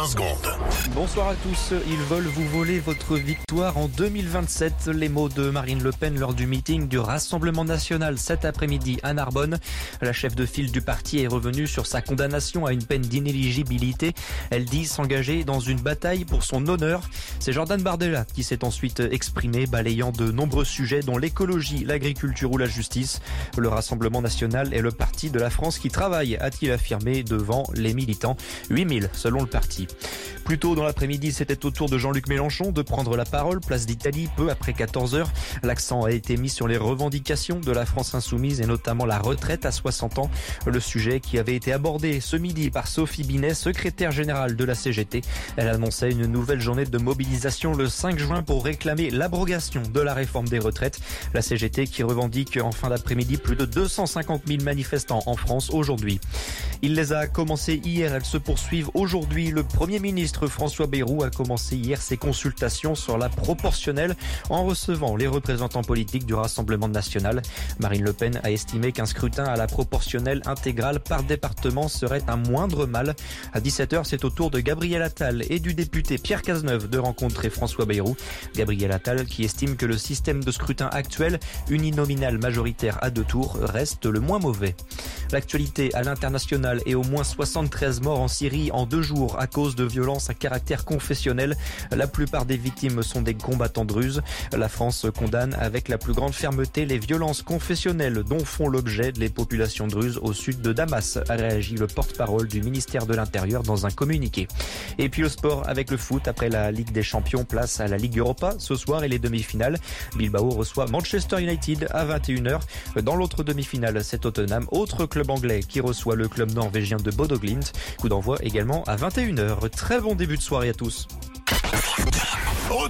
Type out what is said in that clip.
20 secondes. Bonsoir à tous. Ils veulent vous voler votre victoire en 2027. Les mots de Marine Le Pen lors du meeting du Rassemblement national cet après-midi à Narbonne. La chef de file du parti est revenue sur sa condamnation à une peine d'inéligibilité. Elle dit s'engager dans une bataille pour son honneur. C'est Jordan Bardella qui s'est ensuite exprimé, balayant de nombreux sujets dont l'écologie, l'agriculture ou la justice. Le Rassemblement national est le parti de la France qui travaille, a-t-il affirmé devant les militants. 8000 selon le parti. Plus tôt dans l'après-midi, c'était au tour de Jean-Luc Mélenchon de prendre la parole, place d'Italie, peu après 14h. L'accent a été mis sur les revendications de la France insoumise et notamment la retraite à 60 ans. Le sujet qui avait été abordé ce midi par Sophie Binet, secrétaire générale de la CGT. Elle annonçait une nouvelle journée de mobilisation le 5 juin pour réclamer l'abrogation de la réforme des retraites. La CGT qui revendique en fin d'après-midi plus de 250 000 manifestants en France aujourd'hui. Il les a commencées hier, elles se poursuivent aujourd'hui. Le Premier ministre François Bayrou a commencé hier ses consultations sur la proportionnelle en recevant les représentants politiques du Rassemblement national. Marine Le Pen a estimé qu'un scrutin à la proportionnelle intégrale par département serait un moindre mal. À 17h, c'est au tour de Gabriel Attal et du député Pierre Cazeneuve de rencontrer François Bayrou. Gabriel Attal qui estime que le système de scrutin actuel, uninominal majoritaire à 2 tours, reste le moins mauvais. L'actualité à l'international et au moins 73 morts en Syrie en 2 jours à cause de violences à caractère confessionnel. La plupart des victimes sont des combattants druzes. La France condamne avec la plus grande fermeté les violences confessionnelles dont font l'objet les populations druzes au sud de Damas, a réagi le porte-parole du ministère de l'Intérieur dans un communiqué. Et puis le sport avec le foot après la Ligue des Champions, place à la Ligue Europa ce soir et les demi-finales. Bilbao reçoit Manchester United à 21h. Dans l'autre demi-finale, c'est Tottenham, autre club anglais qui reçoit le club norvégien de Bodø Glimt. Coup d'envoi également à 21h. Très bon début de soirée à tous.